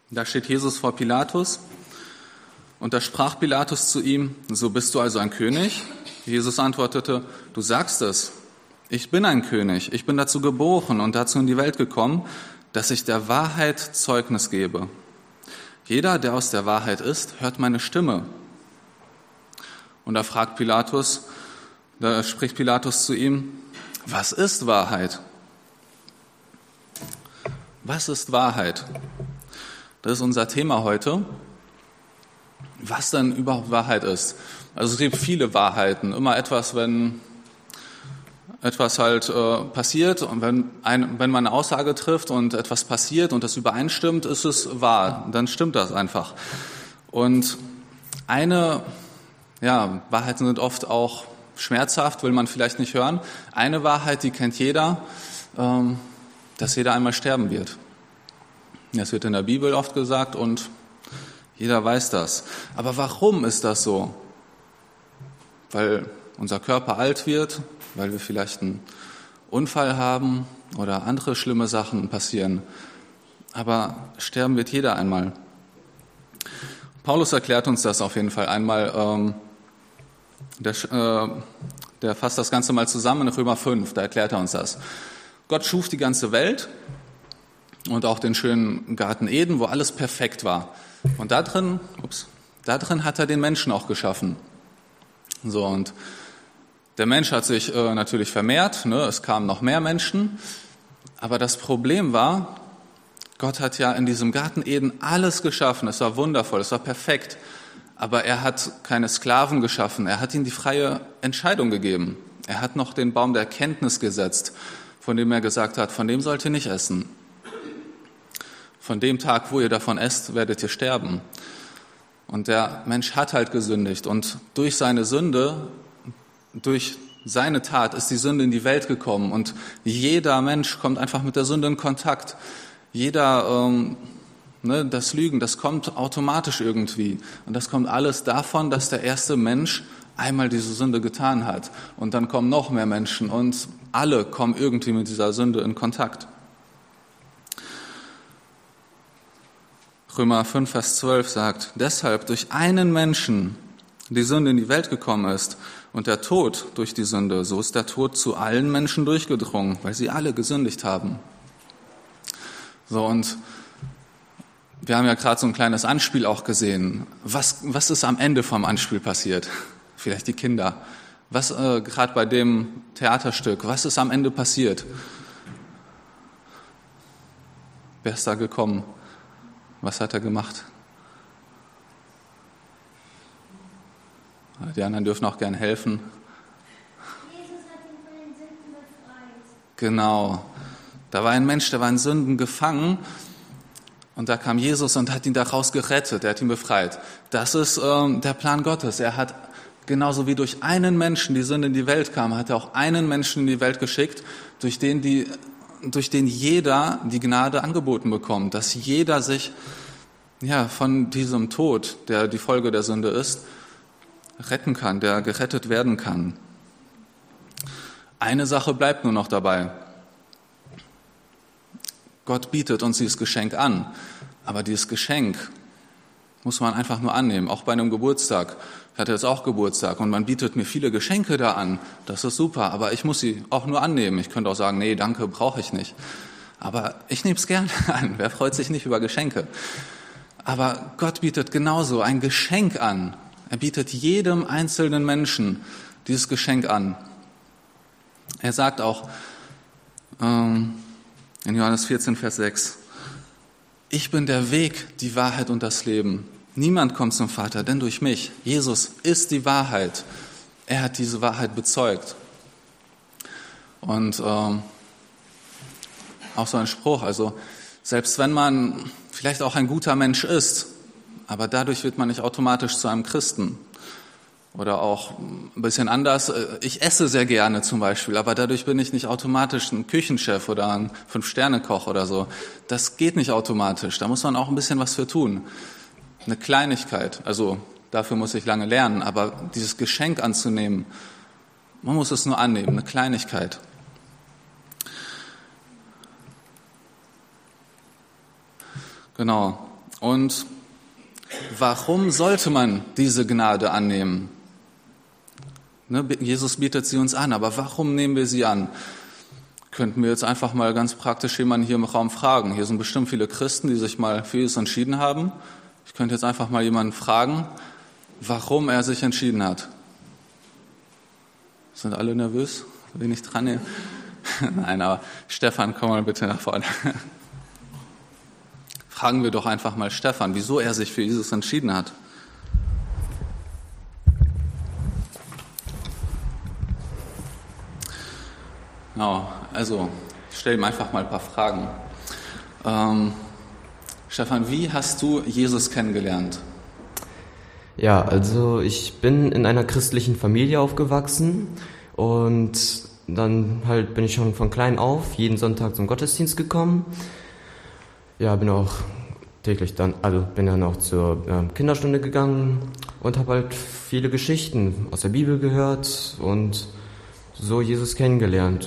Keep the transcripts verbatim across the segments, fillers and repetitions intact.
Da steht Jesus vor Pilatus und da sprach Pilatus zu ihm: So bist du also ein König? Jesus antwortete: Du sagst es. Ich bin ein König. Ich bin dazu geboren und dazu in die Welt gekommen, dass ich der Wahrheit Zeugnis gebe. Jeder, der aus der Wahrheit ist, hört meine Stimme. Und da fragt Pilatus, da spricht Pilatus zu ihm: Was ist Wahrheit? Was ist Wahrheit? Das ist unser Thema heute. Was denn überhaupt Wahrheit ist? Also es gibt viele Wahrheiten. Immer etwas, wenn etwas halt äh, passiert und wenn, ein, wenn man eine Aussage trifft und etwas passiert und das übereinstimmt, ist es wahr. Dann stimmt das einfach. Und eine, ja, Wahrheiten sind oft auch schmerzhaft, will man vielleicht nicht hören. Eine Wahrheit, die kennt jeder, ähm, dass jeder einmal sterben wird. Das wird in der Bibel oft gesagt und jeder weiß das. Aber warum ist das so? Weil unser Körper alt wird, weil wir vielleicht einen Unfall haben oder andere schlimme Sachen passieren. Aber sterben wird jeder einmal. Paulus erklärt uns das auf jeden Fall einmal. Ähm, der, äh, der fasst das Ganze mal zusammen in Römer fünf, da erklärt er uns das. Gott schuf die ganze Welt und auch den schönen Garten Eden, wo alles perfekt war. Und da drin, ups, da drin hat er den Menschen auch geschaffen. So, und der Mensch hat sich äh, natürlich vermehrt, ne? Es kamen noch mehr Menschen. Aber das Problem war, Gott hat ja in diesem Garten Eden alles geschaffen. Es war wundervoll, es war perfekt. Aber er hat keine Sklaven geschaffen. Er hat ihnen die freie Entscheidung gegeben. Er hat noch den Baum der Erkenntnis gesetzt, von dem er gesagt hat, von dem sollt ihr nicht essen. Von dem Tag, wo ihr davon esst, werdet ihr sterben. Und der Mensch hat halt gesündigt. Und durch seine Sünde, durch seine Tat ist die Sünde in die Welt gekommen. Und jeder Mensch kommt einfach mit der Sünde in Kontakt. Jeder, ähm, ne, das Lügen, das kommt automatisch irgendwie. Und das kommt alles davon, dass der erste Mensch einmal diese Sünde getan hat. Und dann kommen noch mehr Menschen und alle kommen irgendwie mit dieser Sünde in Kontakt. Römer fünf, Vers zwölf sagt: Deshalb durch einen Menschen die Sünde in die Welt gekommen ist und der Tod durch die Sünde, so ist der Tod zu allen Menschen durchgedrungen, weil sie alle gesündigt haben. So, und wir haben ja gerade so ein kleines Anspiel auch gesehen. Was, was ist am Ende vom Anspiel passiert? Vielleicht die Kinder. Was äh, gerade bei dem Theaterstück, was ist am Ende passiert? Wer ist da gekommen? Was hat er gemacht? Die anderen dürfen auch gern helfen. Jesus hat ihn von den Sünden befreit. Genau. Da war ein Mensch, der war in Sünden gefangen und da kam Jesus und hat ihn daraus gerettet, er hat ihn befreit. Das ist ähm, der Plan Gottes. Er hat genauso wie durch einen Menschen die Sünde in die Welt kam, hat er auch einen Menschen in die Welt geschickt, durch den die durch den jeder die Gnade angeboten bekommt, dass jeder sich ja von diesem Tod, der die Folge der Sünde ist, retten kann, der gerettet werden kann. Eine Sache bleibt nur noch dabei. Gott bietet uns dieses Geschenk an, aber dieses Geschenk muss man einfach nur annehmen, auch bei einem Geburtstag. Ich hatte jetzt auch Geburtstag und man bietet mir viele Geschenke da an. Das ist super, aber ich muss sie auch nur annehmen. Ich könnte auch sagen, nee, danke, brauche ich nicht. Aber ich nehme es gerne an. Wer freut sich nicht über Geschenke? Aber Gott bietet genauso ein Geschenk an. Er bietet jedem einzelnen Menschen dieses Geschenk an. Er sagt auch ähm, in Johannes vierzehn, Vers sechs, ich bin der Weg, die Wahrheit und das Leben. Niemand kommt zum Vater, denn durch mich. Jesus ist die Wahrheit. Er hat diese Wahrheit bezeugt. Und ähm, auch so ein Spruch, also selbst wenn man vielleicht auch ein guter Mensch ist, aber dadurch wird man nicht automatisch zu einem Christen. Oder auch ein bisschen anders, ich esse sehr gerne zum Beispiel, aber dadurch bin ich nicht automatisch ein Küchenchef oder ein Fünf-Sterne-Koch oder so. Das geht nicht automatisch, da muss man auch ein bisschen was für tun. Eine Kleinigkeit, also dafür muss ich lange lernen, aber dieses Geschenk anzunehmen, man muss es nur annehmen, eine Kleinigkeit. Genau. Und warum sollte man diese Gnade annehmen? Ne, Jesus bietet sie uns an, aber warum nehmen wir sie an? Könnten wir jetzt einfach mal ganz praktisch jemanden hier im Raum fragen. Hier sind bestimmt viele Christen, die sich mal für Jesus entschieden haben. Ich könnte jetzt einfach mal jemanden fragen, warum er sich entschieden hat. Sind alle nervös? Wenig dran hier? Nein, aber Stefan, komm mal bitte nach vorne. Fragen wir doch einfach mal Stefan, wieso er sich für Jesus entschieden hat. Genau, also ich stelle ihm einfach mal ein paar Fragen. Ähm, Stefan, wie hast du Jesus kennengelernt? Ja, also ich bin in einer christlichen Familie aufgewachsen und dann halt bin ich schon von klein auf jeden Sonntag zum Gottesdienst gekommen. Ja, bin auch täglich dann, also bin dann auch zur äh, Kinderstunde gegangen und habe halt viele Geschichten aus der Bibel gehört und so Jesus kennengelernt.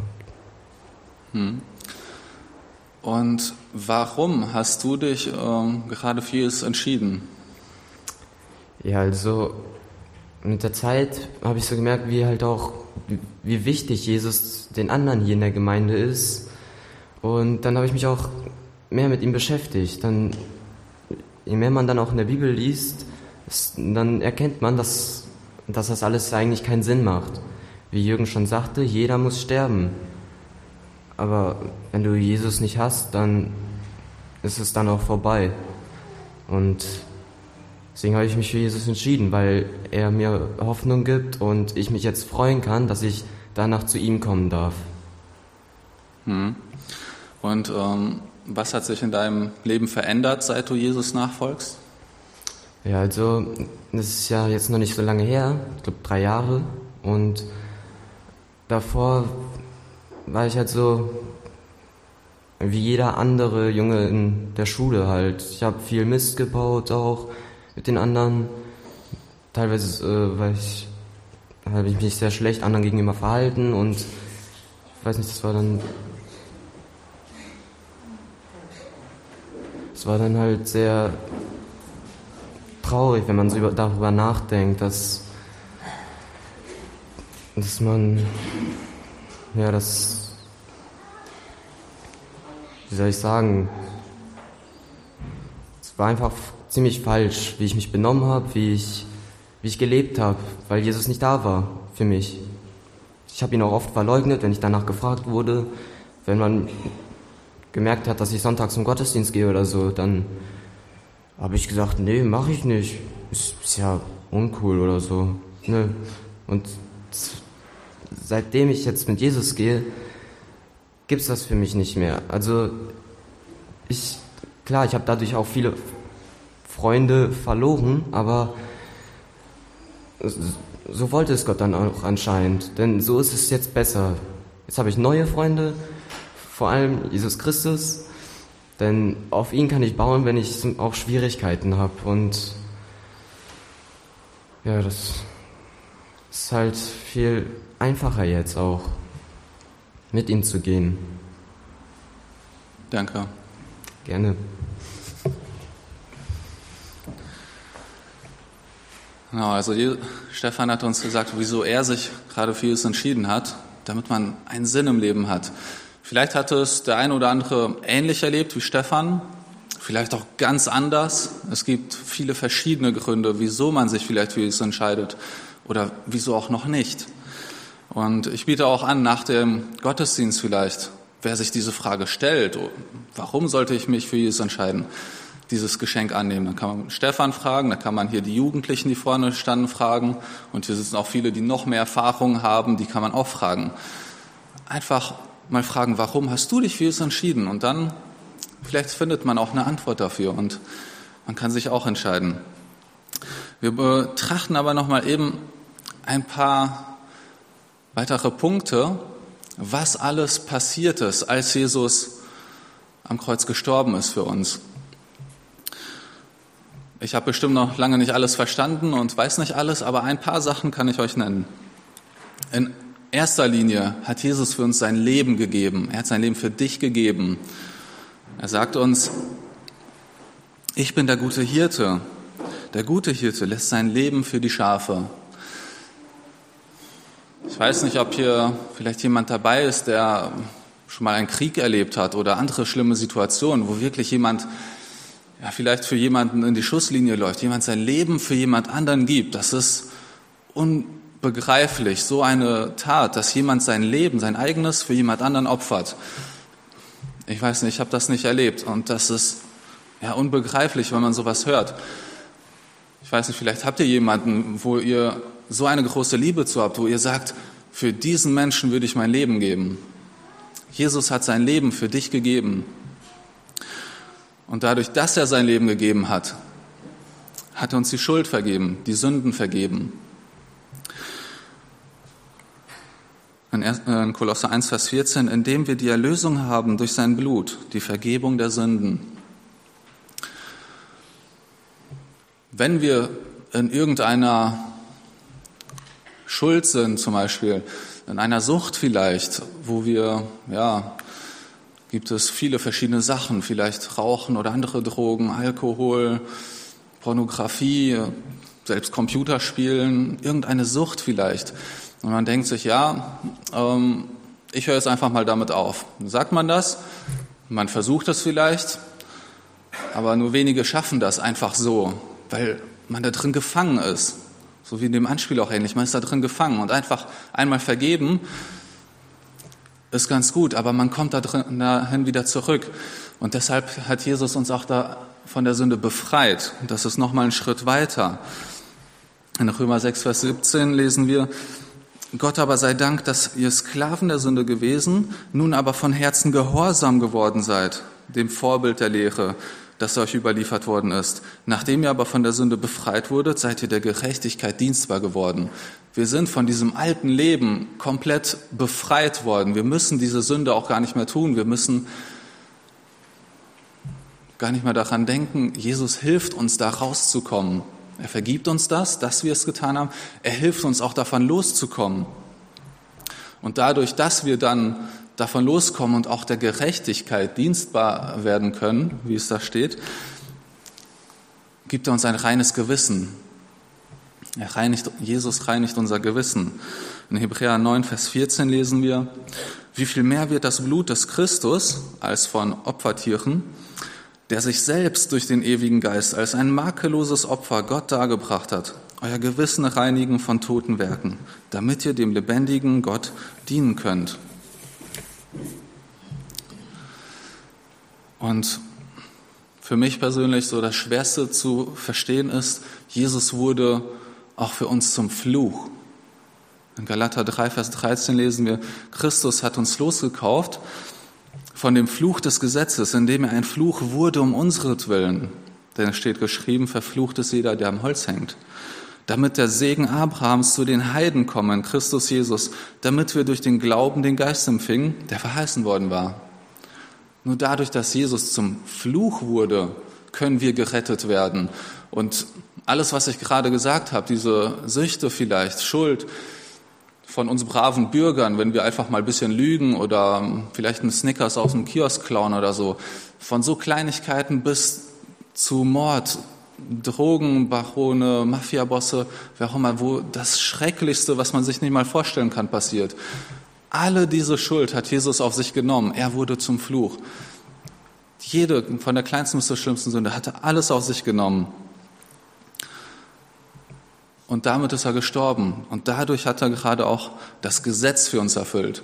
Hm. Und warum hast du dich ähm, gerade für Jesus entschieden? Ja, also mit der Zeit habe ich so gemerkt, wie halt auch, wie wichtig Jesus den anderen hier in der Gemeinde ist. Und dann habe ich mich auch mehr mit ihm beschäftigt. Dann, je mehr man dann auch in der Bibel liest, dann erkennt man, dass, dass das alles eigentlich keinen Sinn macht. Wie Jürgen schon sagte, jeder muss sterben. Aber wenn du Jesus nicht hast, dann ist es dann auch vorbei. Und deswegen habe ich mich für Jesus entschieden, weil er mir Hoffnung gibt und ich mich jetzt freuen kann, dass ich danach zu ihm kommen darf. Hm. Und ähm, was hat sich in deinem Leben verändert, seit du Jesus nachfolgst? Ja, also das ist ja jetzt noch nicht so lange her, ich glaube drei Jahre. Und davor war ich halt so wie jeder andere Junge in der Schule halt. Ich habe viel Mist gebaut auch mit den anderen. Teilweise äh, weil ich, habe ich mich sehr schlecht anderen gegenüber verhalten und ich weiß nicht, das war dann es war dann halt sehr traurig, wenn man so über, darüber nachdenkt, dass dass man ja, das, wie soll ich sagen, es war einfach ziemlich falsch, wie ich mich benommen habe, wie ich, wie ich gelebt habe, weil Jesus nicht da war für mich. Ich habe ihn auch oft verleugnet, wenn ich danach gefragt wurde, wenn man gemerkt hat, dass ich sonntags zum Gottesdienst gehe oder so, dann habe ich gesagt, nee, mache ich nicht, ist, ist ja uncool oder so. Ne? Und seitdem ich jetzt mit Jesus gehe, gibt's das für mich nicht mehr. Also ich, klar, ich habe dadurch auch viele Freunde verloren, aber so wollte es Gott dann auch anscheinend, denn so ist es jetzt besser. Jetzt habe ich neue Freunde, vor allem Jesus Christus, denn auf ihn kann ich bauen, wenn ich auch Schwierigkeiten habe und ja, das ist halt viel einfacher jetzt auch, mit ihm zu gehen. Danke. Gerne. Genau, also Stefan hat uns gesagt, wieso er sich gerade für Jesus entschieden hat, damit man einen Sinn im Leben hat. Vielleicht hat es der eine oder andere ähnlich erlebt wie Stefan, vielleicht auch ganz anders. Es gibt viele verschiedene Gründe, wieso man sich vielleicht für Jesus entscheidet oder wieso auch noch nicht. Und ich biete auch an, nach dem Gottesdienst vielleicht, wer sich diese Frage stellt, warum sollte ich mich für Jesus entscheiden, dieses Geschenk annehmen. Dann kann man Stefan fragen, dann kann man hier die Jugendlichen, die vorne standen, fragen. Und hier sitzen auch viele, die noch mehr Erfahrung haben, die kann man auch fragen. Einfach mal fragen, warum hast du dich für Jesus entschieden? Und dann, vielleicht findet man auch eine Antwort dafür und man kann sich auch entscheiden. Wir betrachten aber nochmal eben ein paar weitere Punkte, was alles passiert ist, als Jesus am Kreuz gestorben ist für uns. Ich habe bestimmt noch lange nicht alles verstanden und weiß nicht alles, aber ein paar Sachen kann ich euch nennen. In erster Linie hat Jesus für uns sein Leben gegeben. Er hat sein Leben für dich gegeben. Er sagt uns Ich bin der gute Hirte. Der gute Hirte lässt sein Leben für die Schafe. Ich weiß nicht, ob hier vielleicht jemand dabei ist, der schon mal einen Krieg erlebt hat oder andere schlimme Situationen, wo wirklich jemand, ja, vielleicht für jemanden in die Schusslinie läuft, jemand sein Leben für jemand anderen gibt. Das ist unbegreiflich, so eine Tat, dass jemand sein Leben, sein eigenes für jemand anderen opfert. Ich weiß nicht, ich habe das nicht erlebt und das ist ja unbegreiflich, wenn man sowas hört. Ich weiß nicht, vielleicht habt ihr jemanden, wo ihr so eine große Liebe zu habt, wo ihr sagt, für diesen Menschen würde ich mein Leben geben. Jesus hat sein Leben für dich gegeben. Und dadurch, dass er sein Leben gegeben hat, hat er uns die Schuld vergeben, die Sünden vergeben. In Kolosser eins, Vers vierzehn, indem wir die Erlösung haben durch sein Blut, die Vergebung der Sünden. Wenn wir in irgendeiner Schuld sind, zum Beispiel in einer Sucht vielleicht, wo wir, ja, gibt es viele verschiedene Sachen, vielleicht Rauchen oder andere Drogen, Alkohol, Pornografie, selbst Computerspielen, irgendeine Sucht vielleicht. Und man denkt sich, ja, ähm, ich höre jetzt einfach mal damit auf. Dann sagt man das, man versucht es vielleicht, aber nur wenige schaffen das einfach so, weil man da drin gefangen ist. So wie in dem Anspiel auch ähnlich, man ist da drin gefangen und einfach einmal vergeben ist ganz gut, aber man kommt da drin, dahin wieder zurück. Und deshalb hat Jesus uns auch da von der Sünde befreit. Und das ist nochmal ein Schritt weiter. In Römer sechs, Vers siebzehn lesen wir, Gott aber sei Dank, dass ihr Sklaven der Sünde gewesen, nun aber von Herzen gehorsam geworden seid, dem Vorbild der Lehre, das euch überliefert worden ist. Nachdem ihr aber von der Sünde befreit wurdet, seid ihr der Gerechtigkeit dienstbar geworden. Wir sind von diesem alten Leben komplett befreit worden. Wir müssen diese Sünde auch gar nicht mehr tun. Wir müssen gar nicht mehr daran denken, Jesus hilft uns, da rauszukommen. Er vergibt uns das, dass wir es getan haben. Er hilft uns auch davon loszukommen. Und dadurch, dass wir dann davon loskommen und auch der Gerechtigkeit dienstbar werden können, wie es da steht, gibt er uns ein reines Gewissen. Er reinigt, Jesus reinigt unser Gewissen. In Hebräer neun, Vers vierzehn lesen wir, wie viel mehr wird das Blut des Christus als von Opfertieren, der sich selbst durch den ewigen Geist als ein makelloses Opfer Gott dargebracht hat, euer Gewissen reinigen von toten Werken, damit ihr dem lebendigen Gott dienen könnt. Und für mich persönlich so das Schwerste zu verstehen ist, Jesus wurde auch für uns zum Fluch. In Galater drei, Vers dreizehn lesen wir, Christus hat uns losgekauft von dem Fluch des Gesetzes, indem er ein Fluch wurde um unseretwillen. Denn es steht geschrieben, verflucht ist jeder, der am Holz hängt. Damit der Segen Abrahams zu den Heiden komme in Christus Jesus, damit wir durch den Glauben den Geist empfingen, der verheißen worden war. Nur dadurch, dass Jesus zum Fluch wurde, können wir gerettet werden. Und alles, was ich gerade gesagt habe, diese Süchte vielleicht, Schuld von uns braven Bürgern, wenn wir einfach mal ein bisschen lügen oder vielleicht einen Snickers aus dem Kiosk klauen oder so, von so Kleinigkeiten bis zu Mord, Drogenbarone, Mafiabosse, wer auch immer, wo das Schrecklichste, was man sich nicht mal vorstellen kann, passiert. Alle diese Schuld hat Jesus auf sich genommen. Er wurde zum Fluch. Jede, von der kleinsten bis zur schlimmsten Sünde, hat er alles auf sich genommen. Und damit ist er gestorben. Und dadurch hat er gerade auch das Gesetz für uns erfüllt.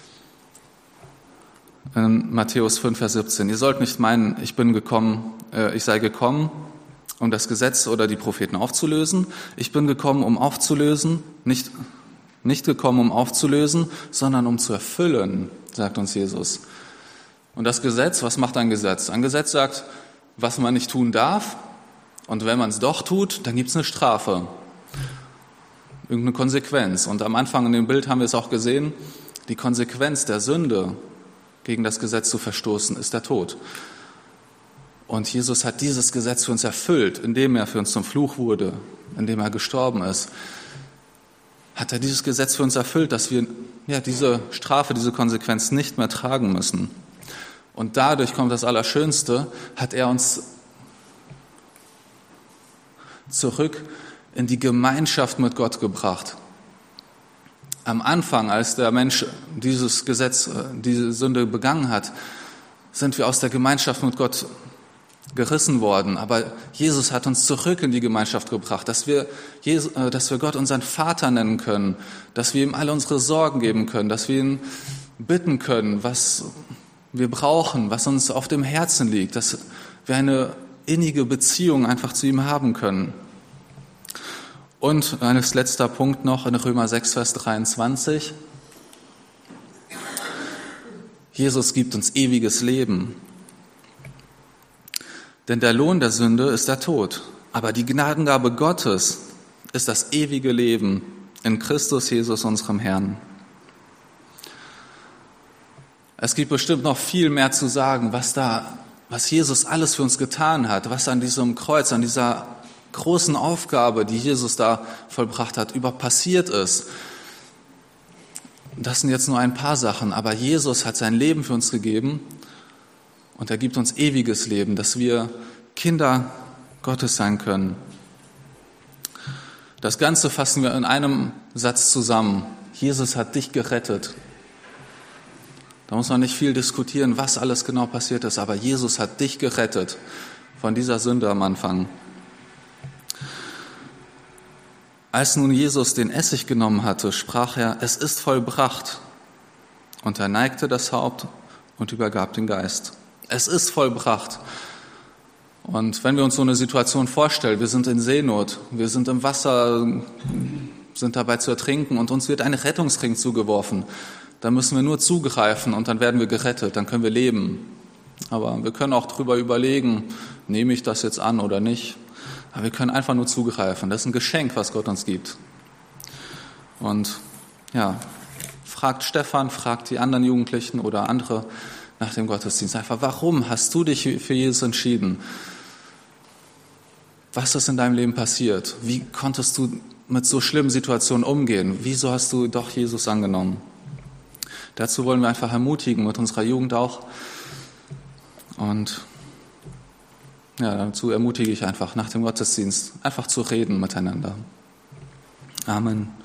In Matthäus fünf, Vers siebzehn. Ihr sollt nicht meinen, ich bin gekommen, äh, ich sei gekommen, um das Gesetz oder die Propheten aufzulösen. Ich bin gekommen, um aufzulösen, nicht, nicht gekommen, um aufzulösen, sondern um zu erfüllen, sagt uns Jesus. Und das Gesetz, was macht ein Gesetz? Ein Gesetz sagt, was man nicht tun darf. Und wenn man es doch tut, dann gibt es eine Strafe. Irgendeine Konsequenz. Und am Anfang in dem Bild haben wir es auch gesehen, die Konsequenz der Sünde, gegen das Gesetz zu verstoßen, ist der Tod. Und Jesus hat dieses Gesetz für uns erfüllt, indem er für uns zum Fluch wurde, indem er gestorben ist. Hat er dieses Gesetz für uns erfüllt, dass wir ja, diese Strafe, diese Konsequenz nicht mehr tragen müssen. Und dadurch kommt das Allerschönste, hat er uns zurück in die Gemeinschaft mit Gott gebracht. Am Anfang, als der Mensch dieses Gesetz, diese Sünde begangen hat, sind wir aus der Gemeinschaft mit Gott gerissen worden. Aber Jesus hat uns zurück in die Gemeinschaft gebracht, dass wir, Jesus, dass wir Gott unseren Vater nennen können, dass wir ihm alle unsere Sorgen geben können, dass wir ihn bitten können, was wir brauchen, was uns auf dem Herzen liegt, dass wir eine innige Beziehung einfach zu ihm haben können. Und als letzter Punkt noch in Römer sechs, Vers dreiundzwanzig. Jesus gibt uns ewiges Leben. Denn der Lohn der Sünde ist der Tod. Aber die Gnadengabe Gottes ist das ewige Leben in Christus Jesus, unserem Herrn. Es gibt bestimmt noch viel mehr zu sagen, was da, was Jesus alles für uns getan hat, was an diesem Kreuz, an dieser großen Aufgabe, die Jesus da vollbracht hat, über passiert ist. Das sind jetzt nur ein paar Sachen, aber Jesus hat sein Leben für uns gegeben und er gibt uns ewiges Leben, dass wir Kinder Gottes sein können. Das Ganze fassen wir in einem Satz zusammen. Jesus hat dich gerettet. Da muss man nicht viel diskutieren, was alles genau passiert ist, aber Jesus hat dich gerettet von dieser Sünde am Anfang. Als nun Jesus den Essig genommen hatte, sprach er, es ist vollbracht. Und er neigte das Haupt und übergab den Geist. Es ist vollbracht. Und wenn wir uns so eine Situation vorstellen, wir sind in Seenot, wir sind im Wasser, sind dabei zu ertrinken und uns wird ein Rettungsring zugeworfen, dann müssen wir nur zugreifen und dann werden wir gerettet, dann können wir leben. Aber wir können auch drüber überlegen, nehme ich das jetzt an oder nicht. Aber wir können einfach nur zugreifen. Das ist ein Geschenk, was Gott uns gibt. Und ja, fragt Stefan, fragt die anderen Jugendlichen oder andere nach dem Gottesdienst einfach, warum hast du dich für Jesus entschieden? Was ist in deinem Leben passiert? Wie konntest du mit so schlimmen Situationen umgehen? Wieso hast du doch Jesus angenommen? Dazu wollen wir einfach ermutigen, mit unserer Jugend auch. Und ja, dazu ermutige ich einfach nach dem Gottesdienst, einfach zu reden miteinander. Amen.